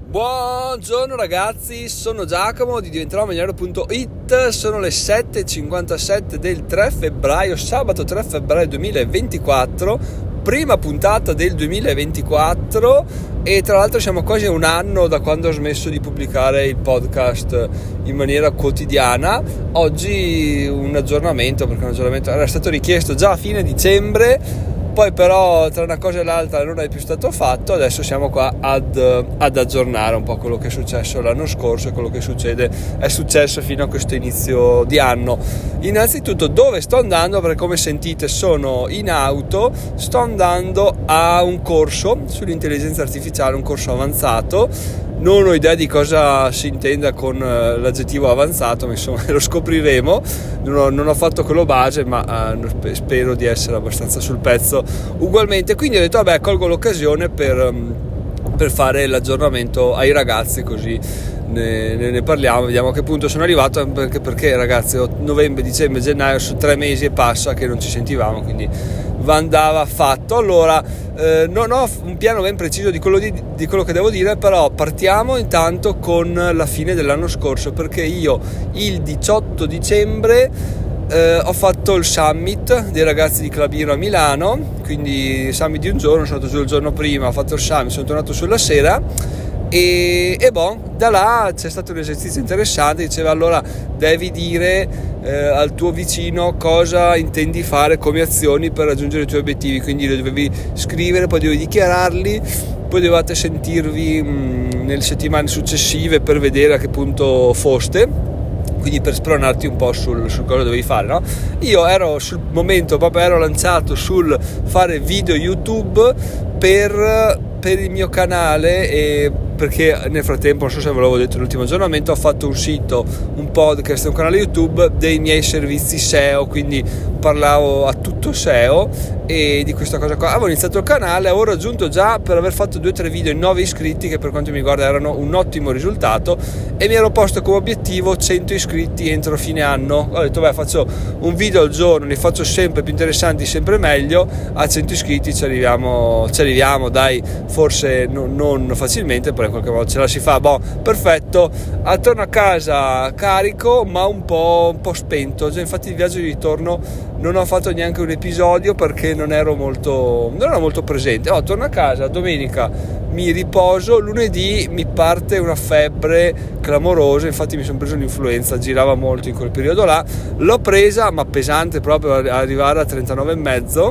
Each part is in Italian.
Buongiorno ragazzi, sono Giacomo di diventeròmigliore.it. Sono le 7:57 del 3 febbraio, sabato 3 febbraio 2024, prima puntata del 2024 e tra l'altro siamo quasi a un anno da quando ho smesso di pubblicare il podcast in maniera quotidiana. Oggi un aggiornamento, perché un aggiornamento era stato richiesto già a fine dicembre, poi però tra una cosa e l'altra non è più stato fatto. Adesso siamo qua ad aggiornare un po' quello che è successo l'anno scorso e quello che è successo fino a questo inizio di anno. Innanzitutto dove sto andando, perché come sentite sono in auto, sto andando a un corso sull'intelligenza artificiale, un corso avanzato. Non ho idea di cosa si intenda con l'aggettivo avanzato, ma insomma lo scopriremo. Non ho fatto quello base, ma spero di essere abbastanza sul pezzo ugualmente. Quindi ho detto vabbè, colgo l'occasione per fare l'aggiornamento ai ragazzi, così ne parliamo, vediamo a che punto sono arrivato, anche perché ragazzi novembre, dicembre, gennaio sono 3 mesi e passa che non ci sentivamo, quindi andava fatto. Allora non ho un piano ben preciso di quello che devo dire, però partiamo intanto con la fine dell'anno scorso, perché io il 18 dicembre ho fatto il summit dei ragazzi di Club a Milano, quindi summit di un giorno, sono andato giù il giorno prima, ho fatto il summit, sono tornato sulla sera e da là c'è stato un esercizio interessante. Diceva allora devi dire al tuo vicino cosa intendi fare come azioni per raggiungere i tuoi obiettivi, quindi lo dovevi scrivere, poi dovevi dichiararli, poi dovevate sentirvi nelle settimane successive per vedere a che punto foste, quindi per spronarti un po' sul cosa dovevi fare, no? Io ero sul momento, proprio ero lanciato sul fare video YouTube per il mio canale, e perché nel frattempo, non so se ve l'avevo detto nell'ultimo aggiornamento, ho fatto un sito, un podcast e un canale YouTube dei miei servizi SEO, quindi parlavo a tutto SEO e di questa cosa qua. Avevo iniziato il canale, avevo raggiunto già, per aver fatto 2-3 video, 9 iscritti, che per quanto mi riguarda erano un ottimo risultato, e mi ero posto come obiettivo 100 iscritti entro fine anno. Ho detto faccio un video al giorno, li faccio sempre più interessanti, sempre meglio, a 100 iscritti ci arriviamo dai, forse non facilmente, però in qualche modo ce la si fa. Perfetto. Torno a casa carico ma un po' spento. Già, infatti il viaggio di ritorno non ho fatto neanche un episodio perché non ero molto presente. Torno a casa, domenica mi riposo, lunedì mi parte una febbre clamorosa, infatti mi sono preso l'influenza, girava molto in quel periodo là, l'ho presa ma pesante, proprio arrivare a 39,5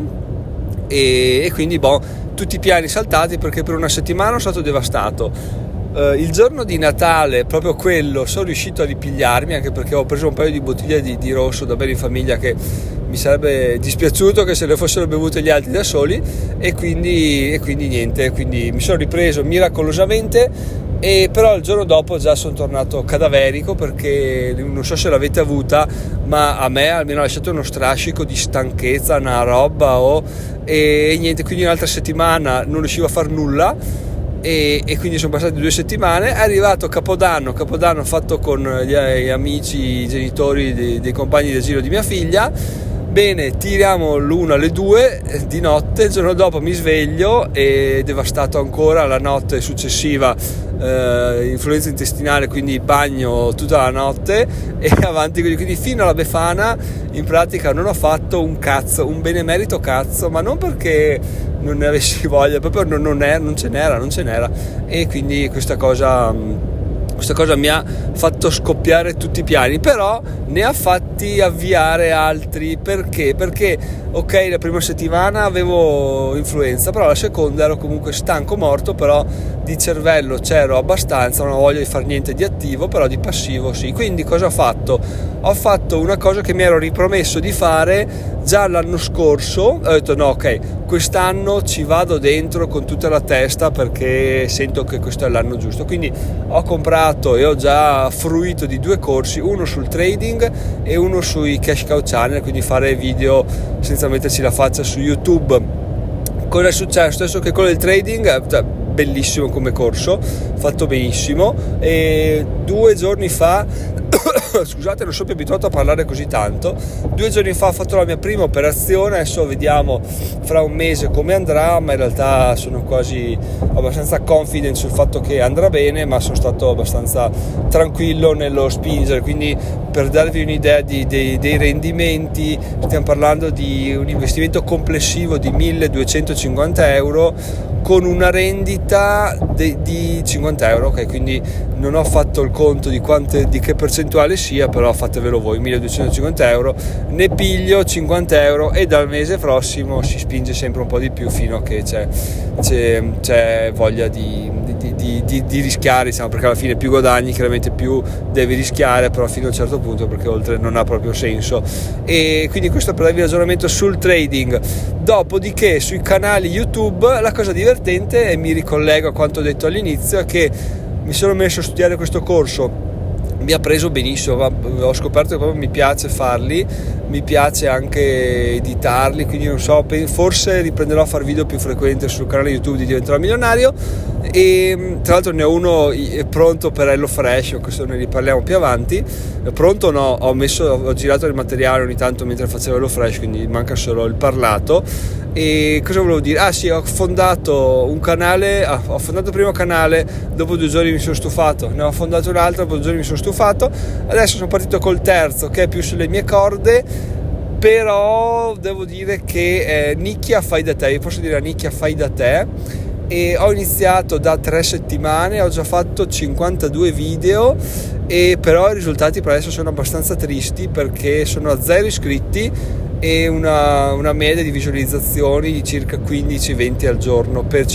e quindi tutti i piani saltati, perché per una settimana sono stato devastato. Il giorno di Natale, proprio quello, sono riuscito a ripigliarmi, anche perché ho preso un paio di bottiglie di rosso da bere in famiglia, che mi sarebbe dispiaciuto che se le fossero bevute gli altri da soli, e quindi niente, quindi mi sono ripreso miracolosamente. E però il giorno dopo già sono tornato cadaverico, perché non so se l'avete avuta, ma a me almeno ha lasciato uno strascico di stanchezza, una roba e niente, quindi un'altra settimana non riuscivo a far nulla e quindi sono passate 2 settimane. È arrivato Capodanno fatto con gli amici, i genitori dei compagni del giro di mia figlia. Bene, tiriamo l'1 alle 2 di notte, il giorno dopo mi sveglio e devastato ancora. La notte successiva influenza intestinale, quindi bagno tutta la notte e avanti, quindi fino alla Befana in pratica non ho fatto un cazzo, un benemerito cazzo, ma non perché non ne avessi voglia, proprio non ce n'era, e quindi questa cosa mi ha fatto scoppiare tutti i piani, però ne ha fatti avviare altri. Perché? Perché ok, la prima settimana avevo influenza, però la seconda ero comunque stanco, morto, però di cervello c'ero abbastanza, non ho voglia di fare niente di attivo, però di passivo sì. Quindi cosa ho fatto? Ho fatto una cosa che mi ero ripromesso di fare già l'anno scorso. Ho detto no, ok, quest'anno ci vado dentro con tutta la testa, perché sento che questo è l'anno giusto. Quindi ho comprato e ho già fruito di 2 corsi, uno sul trading e uno sui cash cow channel, quindi fare video senza metterci la faccia su YouTube. Cosa è successo? Adesso che quello del trading è bellissimo come corso, fatto benissimo, e 2 giorni fa scusate, non sono più abituato a parlare così tanto. 2 giorni fa ho fatto la mia prima operazione, adesso vediamo fra un mese come andrà, ma in realtà sono quasi abbastanza confident sul fatto che andrà bene, ma sono stato abbastanza tranquillo nello spingere. Quindi, per darvi un'idea dei rendimenti, stiamo parlando di un investimento complessivo di 1.250 euro con una rendita di 50 euro, ok? Quindi non ho fatto il conto di che percentuale sia, però fatevelo voi. 1.250 euro, ne piglio 50 euro e dal mese prossimo si spinge sempre un po' di più fino a che c'è voglia di rischiare, diciamo, perché alla fine più guadagni chiaramente più devi rischiare, però fino a un certo punto, perché oltre non ha proprio senso. E quindi questo per darvi il ragionamento sul trading. Dopodiché sui canali YouTube la cosa divertente, e mi ricollego a quanto detto all'inizio, è che mi sono messo a studiare questo corso, mi ha preso benissimo, ho scoperto che proprio mi piace farli, mi piace anche editarli, quindi non so, forse riprenderò a fare video più frequenti sul canale YouTube di Diventerò Milionario. E tra l'altro ne ho uno pronto per HelloFresh, questo ne riparliamo più avanti. Pronto no, ho girato il materiale ogni tanto mentre facevo HelloFresh, quindi manca solo il parlato. E cosa volevo dire? Ah sì, ho fondato un canale, ho fondato il primo canale, dopo 2 giorni mi sono stufato, ne ho fondato un altro, dopo 2 giorni mi sono stufato, adesso sono partito col terzo che è più sulle mie corde, però devo dire che è nicchia fai da te, io posso dire nicchia fai da te, e ho iniziato da 3 settimane, ho già fatto 52 video, e però i risultati per adesso sono abbastanza tristi perché sono a 0 iscritti e una media di visualizzazioni di circa 15-20 al giorno per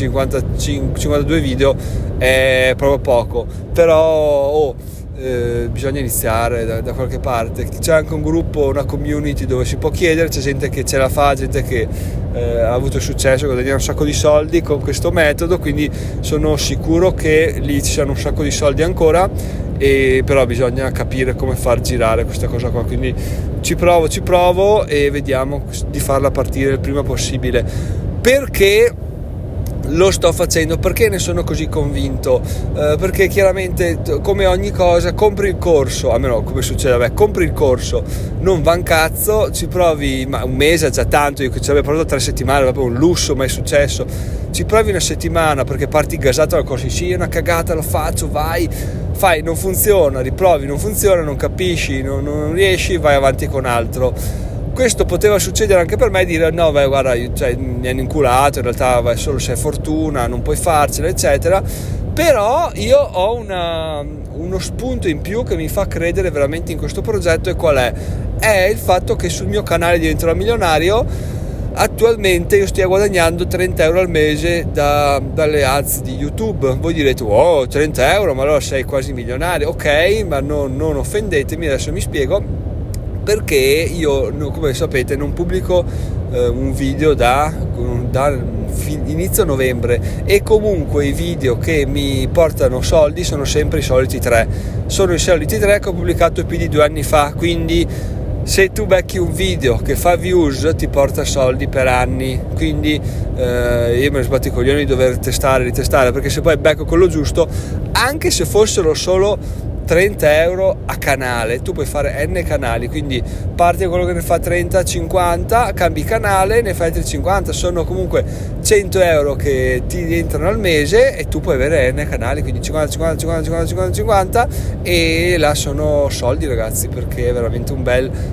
52 video è proprio poco, però bisogna iniziare da qualche parte. C'è anche un gruppo, una community dove si può chiedere, c'è gente che ce la fa, gente che ha avuto successo, guadagna un sacco di soldi con questo metodo, quindi sono sicuro che lì ci siano un sacco di soldi ancora, e però bisogna capire come far girare questa cosa qua, quindi ci provo e vediamo di farla partire il prima possibile. Perché lo sto facendo? Perché ne sono così convinto? Perché chiaramente, come ogni cosa, compri il corso, almeno come succede a me, compri il corso, non va un cazzo, ci provi, ma un mese è già tanto, io che ci avevo provato 3 settimane, proprio un lusso, mai successo, ci provi una settimana perché parti gasato dal corso, sì, è una cagata, lo faccio, fai, non funziona, riprovi, non funziona, non capisci, non riesci, vai avanti con altro. Questo poteva succedere anche per me, dire no, beh, guarda, mi hanno inculato, in realtà solo se è fortuna, non puoi farcela, eccetera. Però io ho uno spunto in più che mi fa credere veramente in questo progetto, e qual è? È il fatto che sul mio canale Diventerò Milionario attualmente io stia guadagnando 30 euro al mese dalle ads di YouTube. Voi direte, oh, 30 euro, ma allora sei quasi milionario. Ok, ma non offendetemi, adesso mi spiego. Perché io, come sapete, non pubblico un video da inizio novembre, e comunque i video che mi portano soldi sono sempre i soliti 3. Sono i soliti 3 che ho pubblicato più di 2 anni fa, quindi se tu becchi un video che fa views ti porta soldi per anni, quindi io me ne sbatto i coglioni di dover ritestare, perché se poi becco quello giusto, anche se fossero solo 30 euro a canale, tu puoi fare n canali, quindi parti da quello che ne fa 30, 50, cambi canale, ne fai altri 50, sono comunque 100 euro che ti entrano al mese, e tu puoi avere n canali, quindi 50, e là sono soldi, ragazzi, perché è veramente un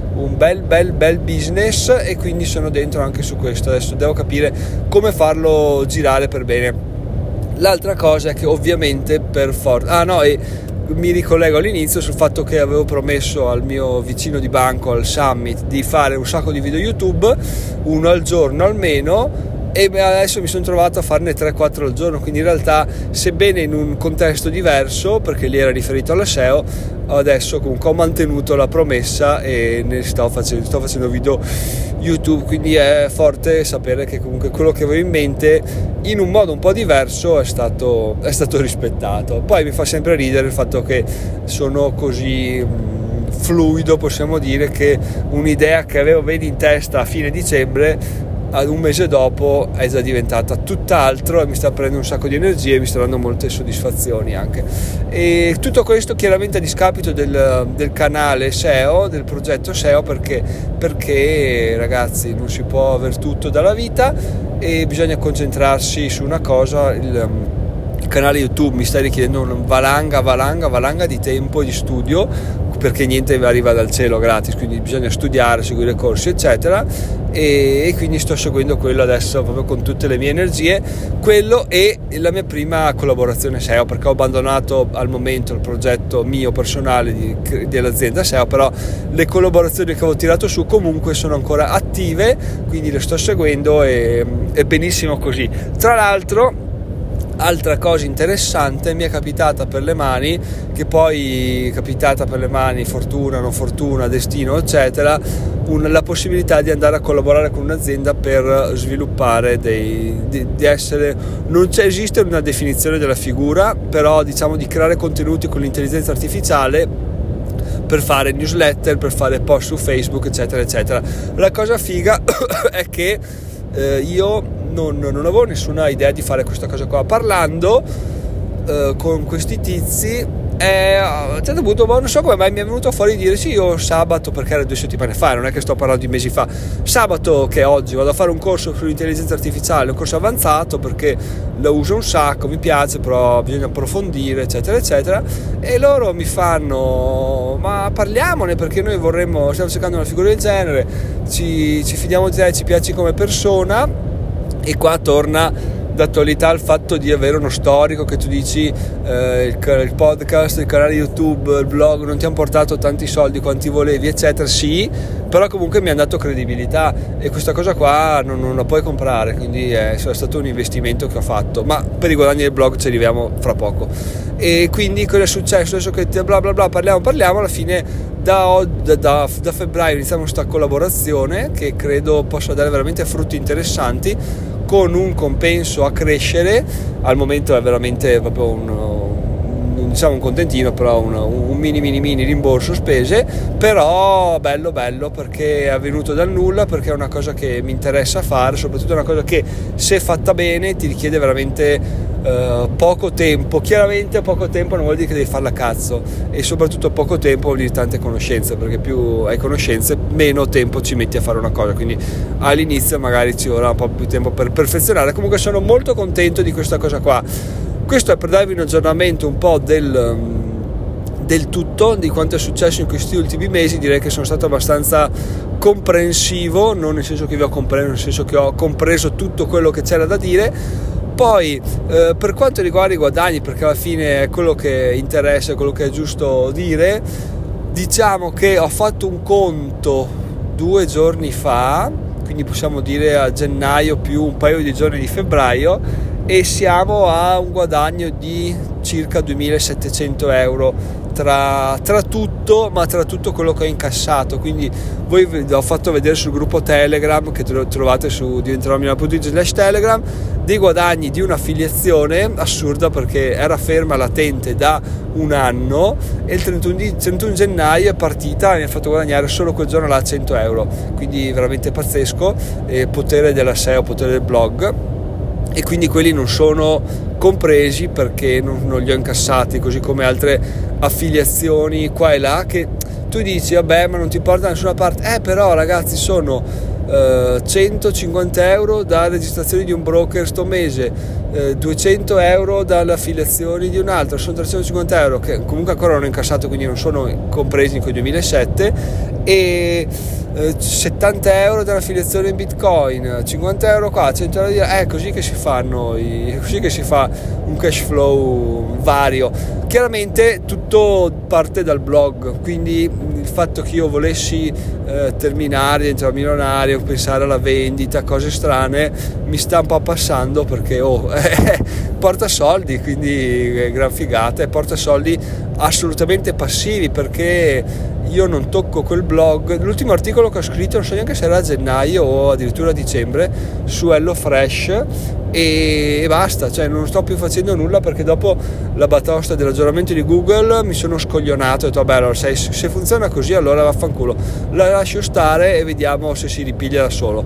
bel business, e quindi sono dentro anche su questo. Adesso devo capire come farlo girare per bene. L'altra cosa è che ovviamente per forza mi ricollego all'inizio sul fatto che avevo promesso al mio vicino di banco al Summit di fare un sacco di video YouTube, 1 al giorno almeno, e adesso mi sono trovato a farne 3-4 al giorno, quindi in realtà, sebbene in un contesto diverso, perché lì era riferito alla SEO, adesso comunque ho mantenuto la promessa e ne sto facendo video YouTube, quindi è forte sapere che comunque quello che avevo in mente in un modo un po' diverso è stato rispettato. Poi mi fa sempre ridere il fatto che sono così fluido, possiamo dire, che un'idea che avevo bene in testa a fine dicembre un mese dopo è già diventata tutt'altro e mi sta prendendo un sacco di energie e mi sta dando molte soddisfazioni anche. E tutto questo chiaramente a discapito del canale SEO, del progetto SEO, perché ragazzi non si può aver tutto dalla vita e bisogna concentrarsi su una cosa. Il canale YouTube mi sta richiedendo una valanga di tempo e di studio, perché niente arriva dal cielo gratis, quindi bisogna studiare, seguire corsi eccetera, e quindi sto seguendo quello adesso proprio con tutte le mie energie, quello e la mia prima collaborazione SEO, perché ho abbandonato al momento il progetto mio personale dell'azienda SEO, però le collaborazioni che avevo tirato su comunque sono ancora attive, quindi le sto seguendo e benissimo così. Tra l'altro, altra cosa interessante, mi è capitata per le mani, che poi capitata per le mani, fortuna, non fortuna, destino eccetera, la possibilità di andare a collaborare con un'azienda per sviluppare di essere, non esiste una definizione della figura, però diciamo di creare contenuti con l'intelligenza artificiale per fare newsletter, per fare post su Facebook eccetera eccetera. La cosa figa è che io non avevo nessuna idea di fare questa cosa qua. Parlando con questi tizi, a un certo punto non so come mai mi è venuto fuori di dire sì, io sabato, perché era 2 settimane fa, non è che sto parlando di mesi fa, sabato che è oggi vado a fare un corso sull'intelligenza artificiale, un corso avanzato perché lo uso un sacco, mi piace, però bisogna approfondire eccetera eccetera, e loro mi fanno ma parliamone, perché noi stiamo cercando una figura del genere, ci fidiamo di te, ci piaci come persona. E qua torna d'attualità il fatto di avere uno storico, che tu dici il podcast, il canale YouTube, il blog non ti hanno portato tanti soldi quanti volevi eccetera, sì, però comunque mi hanno dato credibilità e questa cosa qua non la puoi comprare, quindi è stato un investimento che ho fatto, ma per i guadagni del blog ci arriviamo fra poco. E quindi cosa è successo? Adesso che bla bla bla parliamo, alla fine da febbraio iniziamo questa collaborazione che credo possa dare veramente frutti interessanti, con un compenso a crescere. Al momento è veramente proprio un contentino, però un mini rimborso spese, però bello perché è venuto dal nulla, perché è una cosa che mi interessa fare, soprattutto è una cosa che se fatta bene ti richiede veramente poco tempo. Chiaramente poco tempo non vuol dire che devi farla a cazzo, e soprattutto poco tempo vuol dire tante conoscenze, perché più hai conoscenze meno tempo ci metti a fare una cosa, quindi all'inizio magari ci vorrà un po' più tempo per perfezionare. Comunque sono molto contento di questa cosa qua. Questo è per darvi un aggiornamento un po' del tutto, di quanto è successo in questi ultimi mesi. Direi che sono stato abbastanza comprensivo, non nel senso che vi ho compreso, nel senso che ho compreso tutto quello che c'era da dire. Poi per quanto riguarda i guadagni, perché alla fine è quello che interessa, è quello che è giusto dire, diciamo che ho fatto un conto 2 giorni fa, quindi possiamo dire a gennaio più un paio di giorni di febbraio, e siamo a un guadagno di circa 2.700 euro tra tutto, ma tra tutto quello che ho incassato. Quindi voi ho fatto vedere sul gruppo Telegram, che trovate su diventeromilano.it/Telegram, dei guadagni di un'affiliazione assurda, perché era ferma latente da un anno, e il 31 gennaio è partita e mi ha fatto guadagnare solo quel giorno là 100 euro, quindi veramente pazzesco. Potere della SEO, potere del blog. E quindi quelli non sono compresi perché non li ho incassati, così come altre affiliazioni qua e là che tu dici vabbè, ma non ti porta da nessuna parte. Però ragazzi, sono 150 euro da registrazione di un broker sto mese, 200 euro dalle affiliazioni di un altro, sono 350 euro che comunque ancora non ho incassato, quindi non sono compresi in quei 2007, e 70 euro dall'affiliazione in Bitcoin, 50 euro qua, 100 euro di là. È così che si fanno, così che si fa un cash flow vario. Chiaramente tutto parte dal blog, quindi il fatto che io volessi terminare, diventare milionario, pensare alla vendita, cose strane, mi sta un po' passando, perché porta soldi, quindi gran figata, e porta soldi assolutamente passivi, perché io non tocco quel blog. L'ultimo articolo che ho scritto non so neanche se era a gennaio o addirittura a dicembre, su HelloFresh, e basta, cioè non sto più facendo nulla, perché dopo la batosta dell'aggiornamento di Google mi sono scoglionato e ho detto vabbè, allora se funziona così allora vaffanculo, la lascio stare e vediamo se si ripiglia da solo.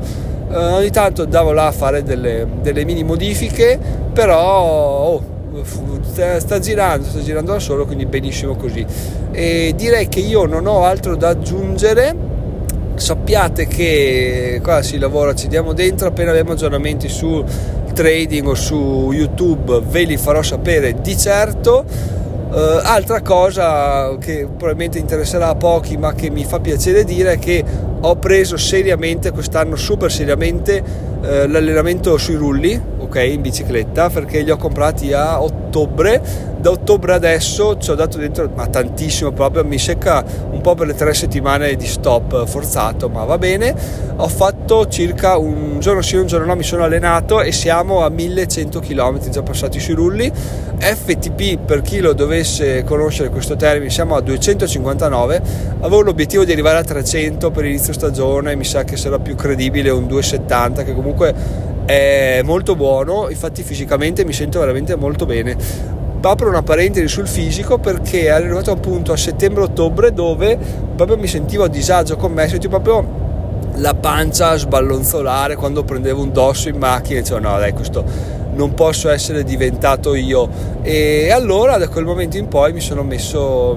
ogni tanto andavo là a fare delle mini modifiche, però sta girando da solo, quindi benissimo così. E direi che io non ho altro da aggiungere. Sappiate che qua si lavora, ci diamo dentro, appena abbiamo aggiornamenti su trading o su YouTube ve li farò sapere di certo. Altra cosa che probabilmente interesserà a pochi ma che mi fa piacere dire è che ho preso seriamente quest'anno, super seriamente, l'allenamento sui rulli, ok, in bicicletta, perché li ho comprati a ottobre. Da ottobre adesso ci ho dato dentro, ma tantissimo, proprio mi secca un po' per le 3 settimane di stop forzato, ma va bene. Ho fatto circa un giorno sì un giorno no, mi sono allenato e siamo a 1100 km già passati sui rulli. FTP, per chi lo dovesse conoscere questo termine, siamo a 259. Avevo l'obiettivo di arrivare a 300 per inizio stagione, mi sa che sarà più credibile un 270, che comunque è molto buono. Infatti fisicamente mi sento veramente molto bene. Apro una parentesi sul fisico, perché è arrivato a un punto a settembre-ottobre dove proprio mi sentivo a disagio con me, sentivo proprio la pancia sballonzolare quando prendevo un dosso in macchina e dicevo no dai, questo non posso essere diventato io. E allora da quel momento in poi mi sono messo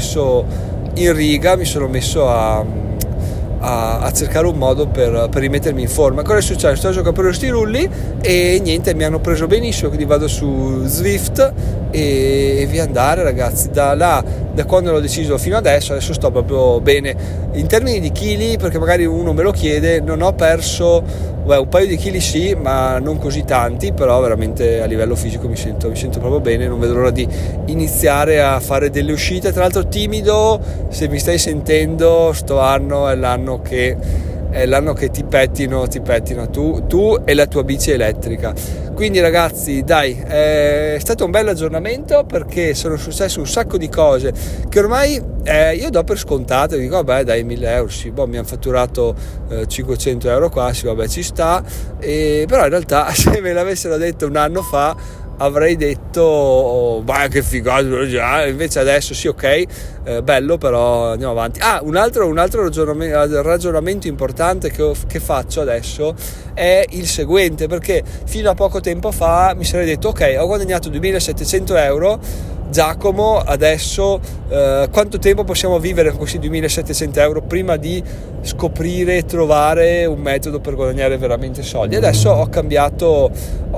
in riga, mi sono messo a cercare un modo per rimettermi in forma. Cosa è successo? Sto giocando per questi rulli e niente, mi hanno preso benissimo, quindi vado su Zwift e via andare, ragazzi. Da quando l'ho deciso fino adesso sto proprio bene in termini di chili, perché magari uno me lo chiede. Non ho perso un paio di chili sì, ma non così tanti, però veramente a livello fisico mi sento proprio bene. Non vedo l'ora di iniziare a fare delle uscite. Tra l'altro timido, se mi stai sentendo, sto anno è l'anno che ti pettino tu e la tua bici elettrica. Quindi ragazzi dai, è stato un bel aggiornamento, perché sono successe un sacco di cose che ormai io do per scontate. Dico vabbè dai, 1000 euro sì, mi hanno fatturato 500 euro qua, sì vabbè ci sta. Però in realtà se me l'avessero detto un anno fa avrei detto ma che figata già. Invece adesso sì, ok, bello, però andiamo avanti. Un altro ragionamento importante che faccio adesso è il seguente, perché fino a poco tempo fa mi sarei detto ok, ho guadagnato 2700 euro Giacomo, adesso quanto tempo possiamo vivere con questi 2700 euro prima di scoprire e trovare un metodo per guadagnare veramente soldi. Adesso ho cambiato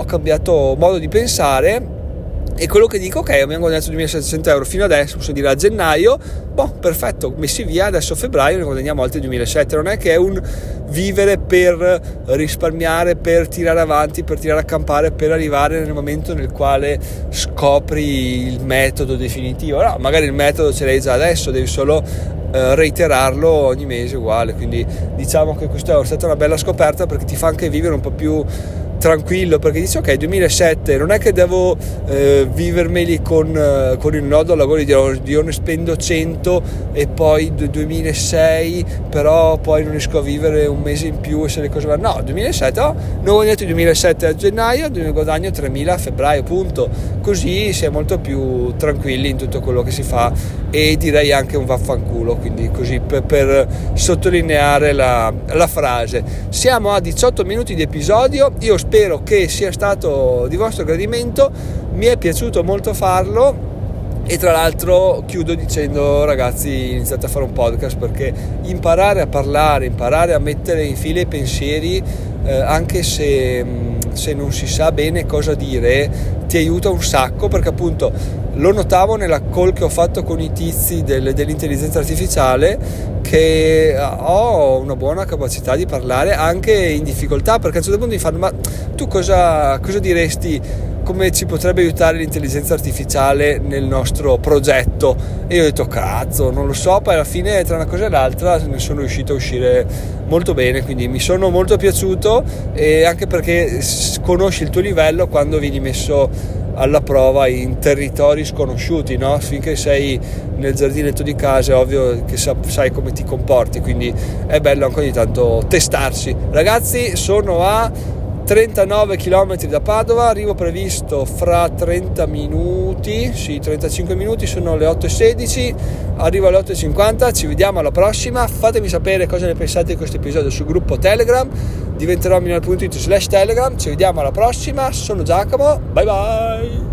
modo di pensare, e quello che dico, ok, abbiamo guadagnato 2700 euro fino adesso, posso dire a gennaio, perfetto, messi via, adesso a febbraio ne guadagniamo altri 2700. Non è che è un vivere per risparmiare, per tirare avanti, per tirare a campare, per arrivare nel momento nel quale scopri il metodo definitivo. No, magari il metodo ce l'hai già adesso, devi solo reiterarlo ogni mese uguale. Quindi diciamo che questa è stata una bella scoperta, perché ti fa anche vivere un po' più tranquillo, perché dici ok, 2007 non è che devo vivermeli con il nodo alla gola, io ne spendo 100 e poi 2006 però poi non riesco a vivere un mese in più e se le cose vanno. No, 2007 non ho guadagnato 2007 a gennaio, guadagno 3000 a febbraio, punto. Così si è molto più tranquilli in tutto quello che si fa, e direi anche un vaffanculo. Quindi così per sottolineare la frase. Siamo a 18 minuti di episodio, io spero che sia stato di vostro gradimento, mi è piaciuto molto farlo. E tra l'altro chiudo dicendo ragazzi, iniziate a fare un podcast, perché imparare a parlare, imparare a mettere in fila i pensieri, anche se non si sa bene cosa dire, ti aiuta un sacco, perché appunto lo notavo nella call che ho fatto con i tizi dell'intelligenza artificiale, che ho una buona capacità di parlare anche in difficoltà, perché a un certo punto mi fanno ma tu cosa diresti, come ci potrebbe aiutare l'intelligenza artificiale nel nostro progetto? E io ho detto cazzo, non lo so, poi alla fine tra una cosa e l'altra ne sono riuscito a uscire molto bene, quindi mi sono molto piaciuto, e anche perché conosci il tuo livello quando vieni messo alla prova in territori sconosciuti, no? Finché sei nel giardinetto di casa è ovvio che sai come ti comporti, quindi è bello anche ogni tanto testarsi. Ragazzi, sono a 39 km da Padova, arrivo previsto fra 30 minuti, sì 35 minuti, sono le 8:16, arrivo alle 8:50, ci vediamo alla prossima, fatemi sapere cosa ne pensate di questo episodio sul gruppo Telegram, diventerò milionario.it/Telegram, ci vediamo alla prossima, sono Giacomo, bye bye!